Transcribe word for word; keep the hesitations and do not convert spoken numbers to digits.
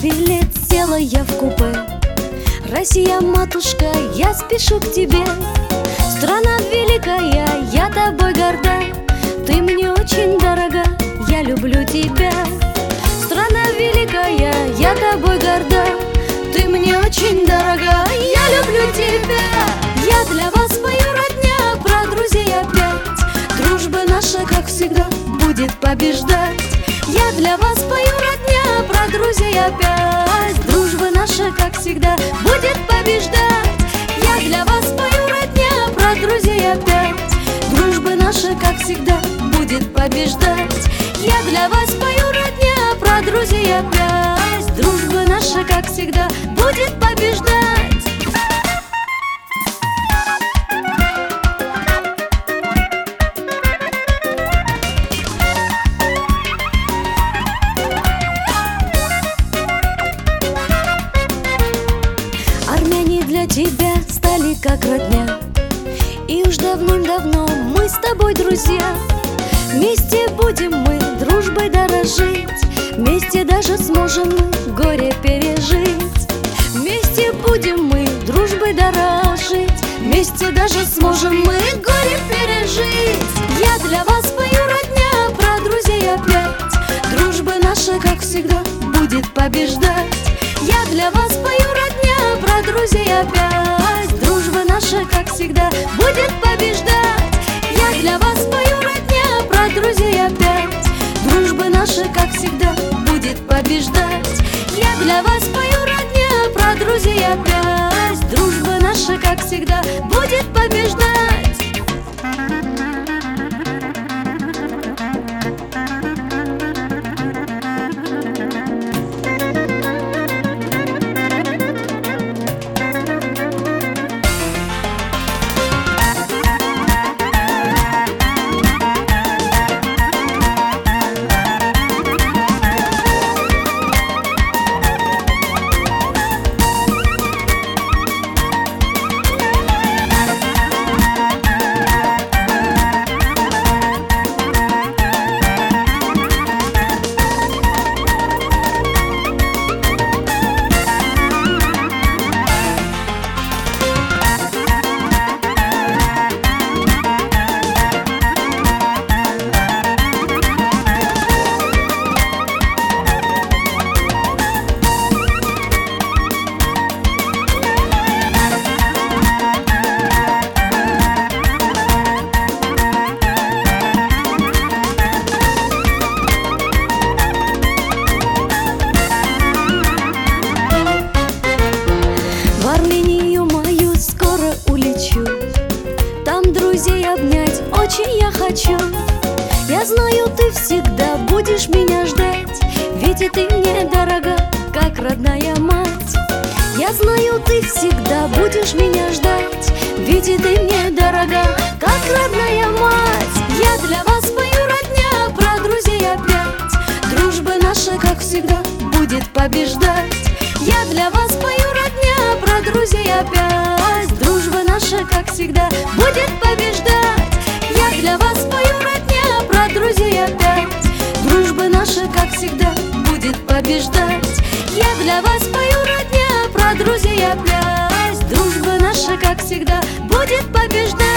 билет, села я в купе. Россия, матушка, я спешу к тебе. Страна великая, я тобой горда. Ты мне очень дорога, я люблю тебя. Страна великая, я тобой горда. Ты мне очень дорога, я люблю тебя. Я для вас пою, родня, про друзей опять. Дружба наша, как всегда, будет побеждать. Я для вас пою, родня, про друзей опять. Дружба наша, как всегда, будет побеждать. Я для вас пою, родня, про друзей опять. Дружба наша, как всегда, будет побеждать. Я для вас пою, родня, про друзей опять. Дружба наша, как всегда, будет побеждать. Армяне для тебя стали как родня, и уж давным-давно мы с тобой друзья. Вместе будем мы дружбой дорожить, вместе даже сможем мы горе пережить. Вместе будем мы дружбой дорожить, вместе даже сможем мы горе пережить. Я для вас пою, родня, про друзей опять. Дружба наша, как всегда, будет побеждать. Я для вас пою, родня, про друзей опять. Дружба наша, как всегда, будет побеждать. Я для вас пою, родня, про друзей опять. Дружба наша, как всегда, будет побеждать. Я для вас пою, родня, про друзей опять. Дружба наша, как всегда, будет побеждать. Обнять очень я хочу. Я знаю, ты всегда будешь меня ждать, ведь и ты мне дорога, как родная мать. Я знаю, ты всегда будешь меня ждать, ведь и ты мне дорога, как родная мать. Я для вас пою, родня, про друзей опять. Дружба наша, как всегда, будет побеждать. Я для вас пою, родня, про друзей опять. Дружба наша, как всегда, будет побеждать. Я для вас пою, родня, про друзей опять. Дружба наша, как всегда, будет побеждать. Я для вас пою, родня, про друзей опять. Дружба наша, как всегда, будет побеждать.